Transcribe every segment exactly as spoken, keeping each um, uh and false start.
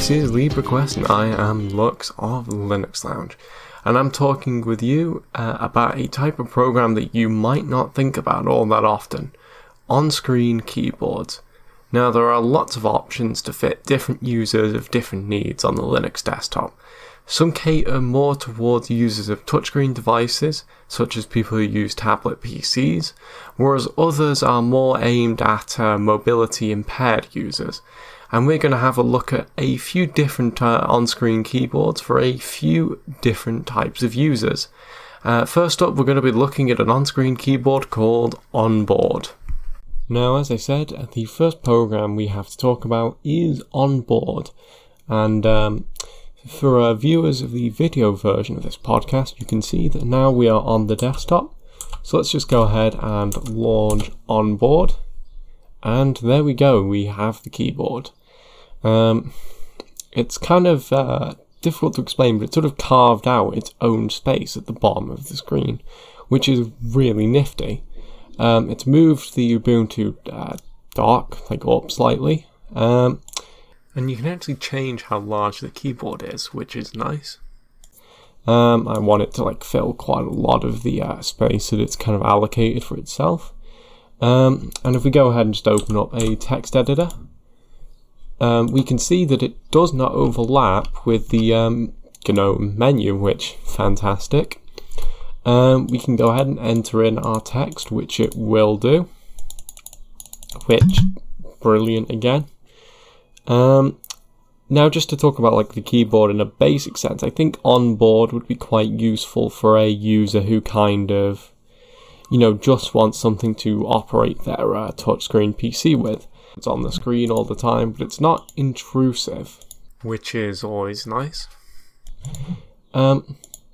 This is LibreQuest and I am Lux of Linux Lounge, and I'm talking with you uh, about a type of program that you might not think about all that often: on-screen keyboards. Now, there are lots of options to fit different users of different needs on the Linux desktop. Some cater more towards users of touchscreen devices, such as people who use tablet P Cs, whereas others are more aimed at uh, mobility impaired users. And we're going to have a look at a few different uh, on-screen keyboards for a few different types of users. Uh, first up, we're going to be looking at an on-screen keyboard called Onboard. Now, as I said, the first program we have to talk about is Onboard. And um, for uh, viewers of the video version of this podcast, you can see that now we are on the desktop. So let's just go ahead and launch Onboard. And there we go, we have the keyboard. Um, it's kind of uh, difficult to explain, but it's sort of carved out its own space at the bottom of the screen, which is really nifty. Um, it's moved the Ubuntu uh, dock like up slightly, um, and you can actually change how large the keyboard is, which is nice. Um, I want it to like fill quite a lot of the uh, space that it's kind of allocated for itself. Um, and if we go ahead and just open up a text editor, um, we can see that it does not overlap with the um, GNOME menu, which fantastic. Um, we can go ahead and enter in our text, which it will do, which brilliant again. Um, now, just to talk about like the keyboard in a basic sense, I think Onboard would be quite useful for a user who kind of, you know, just wants something to operate their uh, touchscreen P C with. It's on the screen all the time, but it's not intrusive, which is always nice. Um,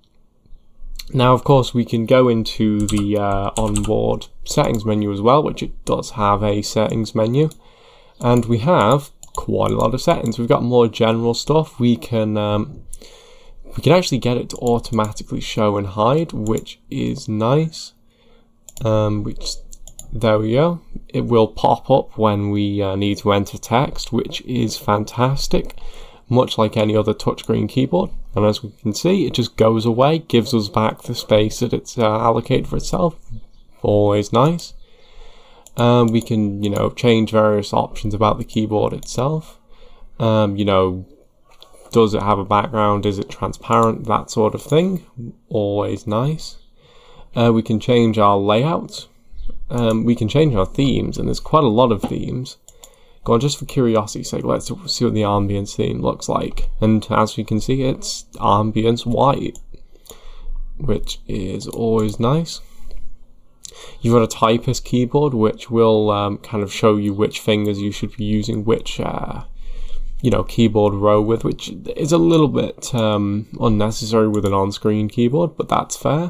now, of course, we can go into the uh, Onboard settings menu as well, which it does have a settings menu, and we have quite a lot of settings. We've got more general stuff. We can um, we can actually get it to automatically show and hide, which is nice. Um, which, there we go. It will pop up when we uh, need to enter text, which is fantastic, much like any other touchscreen keyboard. And as we can see, it just goes away, gives us back the space that it's uh, allocated for itself. Always nice. Um, we can, you know, change various options about the keyboard itself. Um, you know, does it have a background? Is it transparent? That sort of thing. Always nice. Uh, we can change our layout. Um, we can change our themes, and there's quite a lot of themes. Go on, just for curiosity's sake, let's see what the ambience theme looks like. And as we can see, it's ambience white, which is always nice. You've got a typist keyboard, which will um, kind of show you which fingers you should be using which, uh, you know, keyboard row with, which is a little bit um, unnecessary with an on-screen keyboard, but that's fair.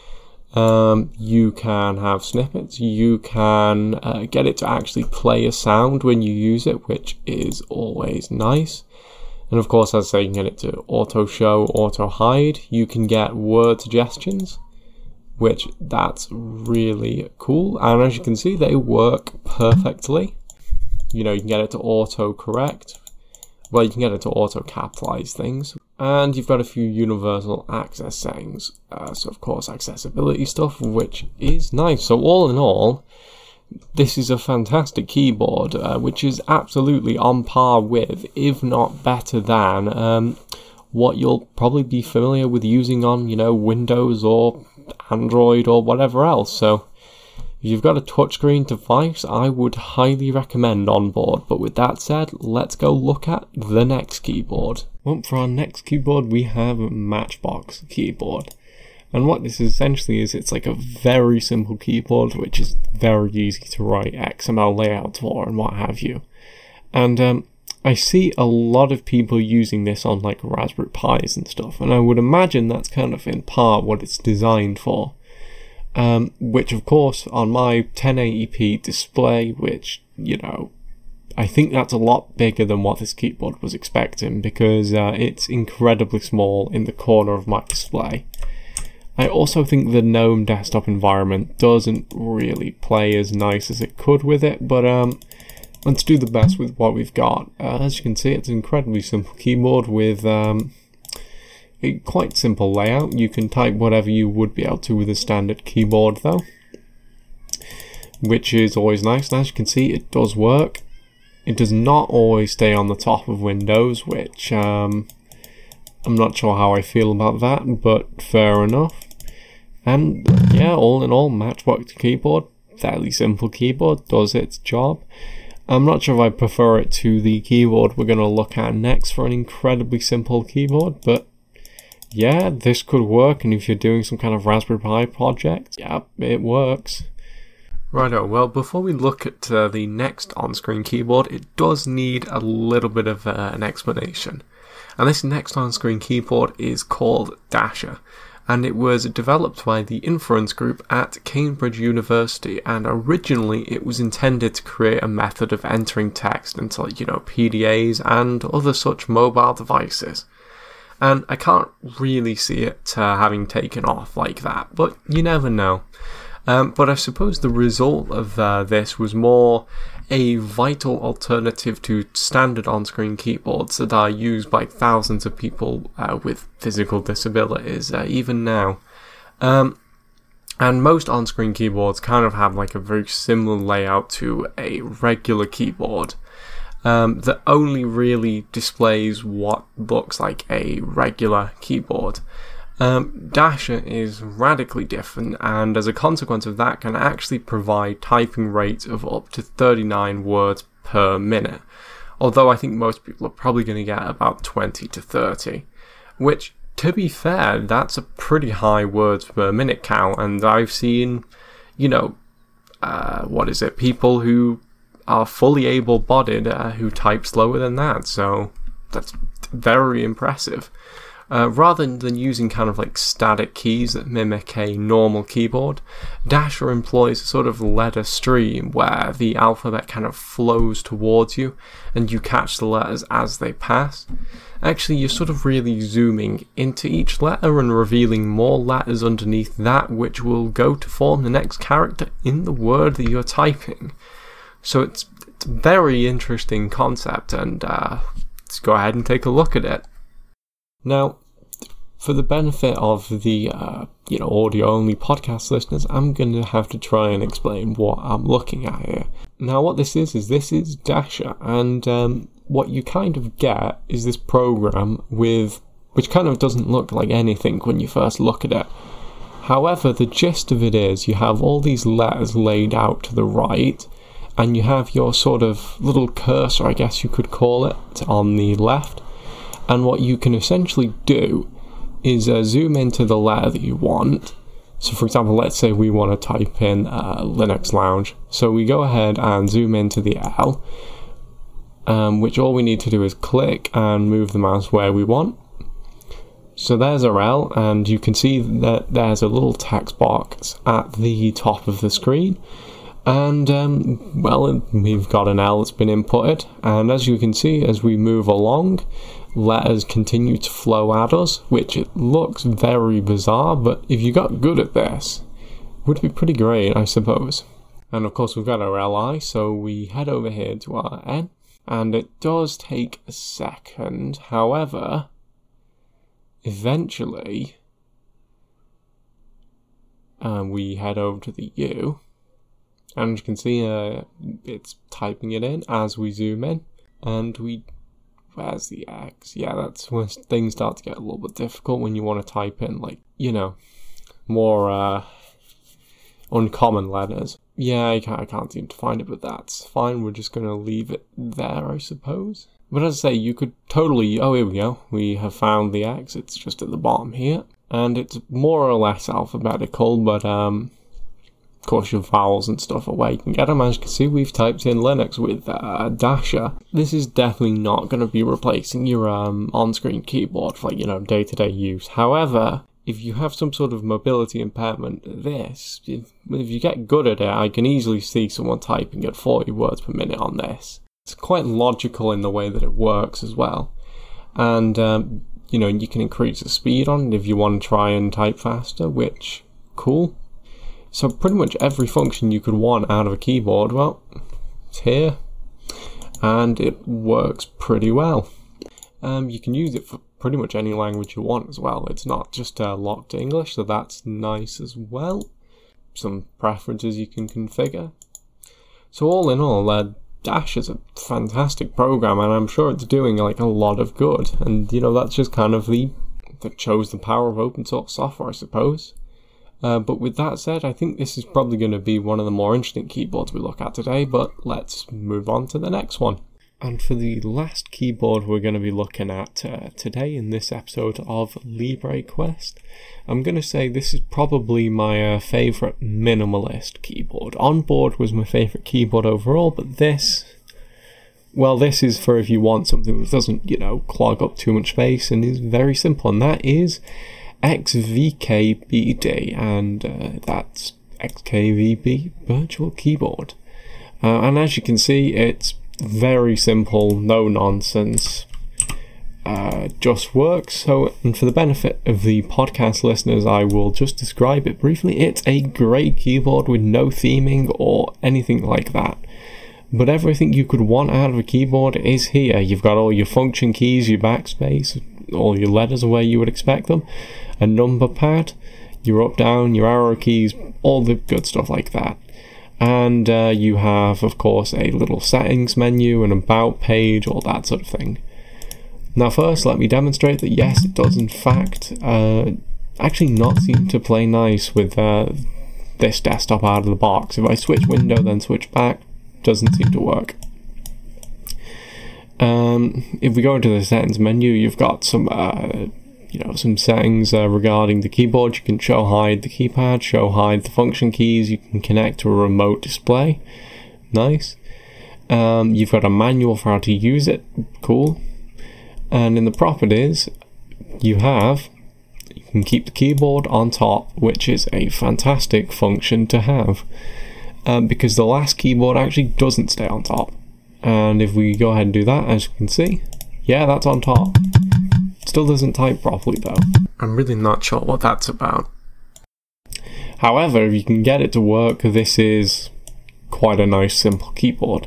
Um, you can have snippets, you can uh, get it to actually play a sound when you use it, which is always nice. And of course, as I say, you can get it to auto show, auto hide. You can get word suggestions, which that's really cool. And as you can see, they work perfectly. You know, you can get it to auto correct. Well, you can get it to auto capitalize things. And you've got a few universal access settings. Uh, so, of course, accessibility stuff, which is nice. So, all in all, this is a fantastic keyboard, uh, which is absolutely on par with, if not better than, um, what you'll probably be familiar with using on, you know, Windows or Android or whatever else. So, if you've got a touchscreen device, I would highly recommend Onboard. But with that said, let's go look at the next keyboard. Well, for our next keyboard, we have a Matchbox keyboard. And what this essentially is, it's like a very simple keyboard, which is very easy to write X M L layouts for and what have you. And um, I see a lot of people using this on like Raspberry Pis and stuff. And I would imagine that's kind of in part what it's designed for. Um, which of course on my ten eighty p display, which, you know, I think that's a lot bigger than what this keyboard was expecting, because uh, it's incredibly small in the corner of my display. I also think the GNOME desktop environment doesn't really play as nice as it could with it, but um, and to do the best with what we've got. Uh, as you can see, it's an incredibly simple keyboard with um, a quite simple layout. You can type whatever you would be able to with a standard keyboard though, which is always nice. And as you can see, it does work. It does not always stay on the top of Windows, which um, I'm not sure how I feel about that, but fair enough. And yeah, all in all, Matchbox keyboard, fairly simple keyboard, does its job. I'm not sure if I prefer it to the keyboard we're going to look at next for an incredibly simple keyboard, but yeah, this could work, and if you're doing some kind of Raspberry Pi project, yeah, it works. Righto, well, before we look at uh, the next on-screen keyboard, it does need a little bit of uh, an explanation. And this next on-screen keyboard is called Dasher, and it was developed by the Inference Group at Cambridge University, and originally it was intended to create a method of entering text into, you know, P D As and other such mobile devices. And I can't really see it uh, having taken off like that, but you never know. Um, but I suppose the result of uh, this was more a vital alternative to standard on-screen keyboards that are used by thousands of people uh, with physical disabilities, uh, even now. Um, and most on-screen keyboards kind of have like a very similar layout to a regular keyboard um, that only really displays what looks like a regular keyboard. Um, Dasher is radically different, and as a consequence of that can actually provide typing rates of up to thirty-nine words per minute, although I think most people are probably going to get about twenty to thirty, which, to be fair, that's a pretty high words per minute count, and I've seen, you know, uh, what is it, people who are fully able-bodied uh, who type slower than that, so that's very impressive. Uh, rather than using kind of like static keys that mimic a normal keyboard, Dasher employs a sort of letter stream where the alphabet kind of flows towards you and you catch the letters as they pass. Actually, you're sort of really zooming into each letter and revealing more letters underneath that which will go to form the next character in the word that you're typing. So it's, it's a very interesting concept, and uh, let's go ahead and take a look at it. Now, for the benefit of the uh, you know audio-only podcast listeners, I'm going to have to try and explain what I'm looking at here. Now, what this is, is this is Dasher, and um, what you kind of get is this program with, which kind of doesn't look like anything when you first look at it. However, the gist of it is you have all these letters laid out to the right, and you have your sort of little cursor, I guess you could call it, on the left. And what you can essentially do is uh, zoom into the letter that you want. So for example, let's say we want to type in uh, Linux Lounge. So we go ahead and zoom into the L, um, which all we need to do is click and move the mouse where we want. So there's our L, and you can see that there's a little text box at the top of the screen. And, um, well, we've got an L that's been inputted, and as you can see, as we move along, letters continue to flow at us, which it looks very bizarre, but if you got good at this, it would be pretty great, I suppose. And of course we've got our L I, so we head over here to our N, and it does take a second. However, eventually, um, we head over to the U, and you can see uh, it's typing it in as we zoom in, and we, where's the X? Yeah, that's when things start to get a little bit difficult when you want to type in, like, you know, more uh, uncommon letters. Yeah, I can't, I can't seem to find it, but that's fine. We're just going to leave it there, I suppose. But as I say, you could totally, oh, here we go. We have found the X. It's just at the bottom here, and it's more or less alphabetical, but, um... of course, your vowels and stuff are where you can get them. As you can see, we've typed in Linux with uh, Dasher. This is definitely not going to be replacing your um, on-screen keyboard for, you know, day-to-day use. However, if you have some sort of mobility impairment, this, if, if you get good at it, I can easily see someone typing at forty words per minute on this. It's quite logical in the way that it works as well. And, um, you know, you can increase the speed on it if you want to try and type faster, which, cool. So pretty much every function you could want out of a keyboard, well, it's here. and it works pretty well. Um, you can use it for pretty much any language you want as well. It's not just uh, locked to English, so that's nice as well. Some preferences you can configure. So all in all, uh, Dash is a fantastic program, and I'm sure it's doing like a lot of good. And you know, that's just kind of the that shows the power of open source software, I suppose. Uh, but with that said, I think this is probably going to be one of the more interesting keyboards we look at today, but let's move on to the next one. And for the last keyboard we're going to be looking at uh, today in this episode of LibreQuest, I'm going to say this is probably my uh, favourite minimalist keyboard. Onboard was my favourite keyboard overall, but this, well, this is for if you want something that doesn't, you know, clog up too much space and is very simple, and that is X V K B D, and uh, that's X K V B Virtual Keyboard. Uh, and as you can see, it's very simple, no nonsense, uh, just works. So, and for the benefit of the podcast listeners, I will just describe it briefly. It's a great keyboard with no theming or anything like that. But everything you could want out of a keyboard is here. You've got all your function keys, your backspace, all your letters are where you would expect them, a number pad, your up, down, your arrow keys, all the good stuff like that. And uh, you have, of course, a little settings menu, an about page, all that sort of thing. Now first, let me demonstrate that yes, it does in fact uh, actually not seem to play nice with uh, this desktop out of the box. If I switch window, then switch back, doesn't seem to work. Um, if we go into the settings menu, you've got some uh, you know, some settings uh, regarding the keyboard. You can show hide the keypad, show hide the function keys, you can connect to a remote display. Nice. Um, you've got a manual for how to use it. Cool. And in the properties, you have, you can keep the keyboard on top, which is a fantastic function to have. Um, because the last keyboard actually doesn't stay on top. And if we go ahead and do that, as you can see, yeah, that's on top. Still doesn't type properly though. I'm really not sure what that's about. However, if you can get it to work, this is quite a nice simple keyboard.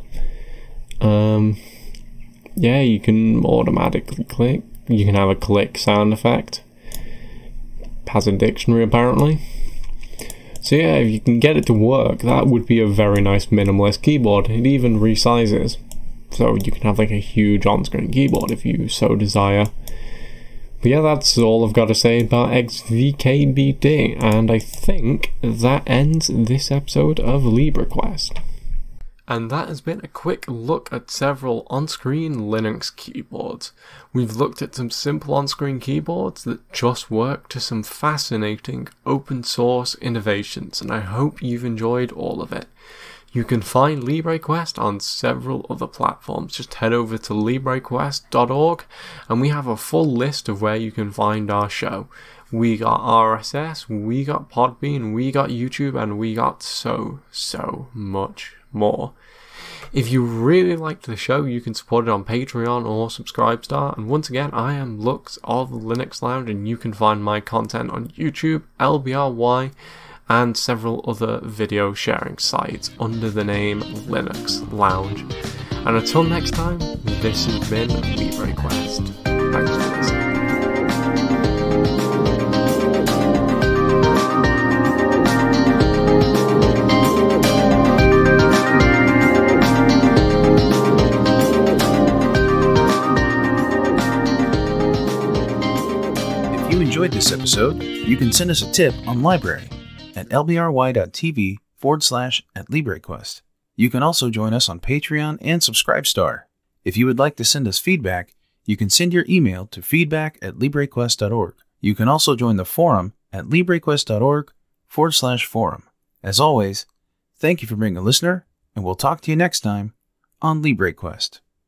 Um, yeah, you can automatically click. You can have a click sound effect. Has a dictionary apparently. So yeah, if you can get it to work, that would be a very nice minimalist keyboard. It even resizes, so you can have like a huge on-screen keyboard if you so desire. But yeah, that's all I've got to say about X V K B D, and I think that ends this episode of LibreQuest. And that has been a quick look at several on-screen Linux keyboards. We've looked at some simple on-screen keyboards that just work to some fascinating open source innovations, and I hope you've enjoyed all of it. You can find LibreQuest on several other platforms. Just head over to librequest dot org and we have a full list of where you can find our show. We got R S S, we got Podbean, we got YouTube, and we got so, so much more. If you really liked the show, you can support it on Patreon or Subscribestar. And once again, I am Lux of Linux Lounge, and you can find my content on YouTube, L B R Y, and several other video sharing sites under the name Linux Lounge. And until next time, this has been LibreQuest. Thanks for listening. If you enjoyed this episode, you can send us a tip on Library at lbry.tv forward slash at LibreQuest. You can also join us on Patreon and Subscribestar. If you would like to send us feedback, you can send your email to feedback at librequest dot org. You can also join the forum at librequest dot org forward slash forum. As always, thank you for being a listener, and we'll talk to you next time on LibreQuest.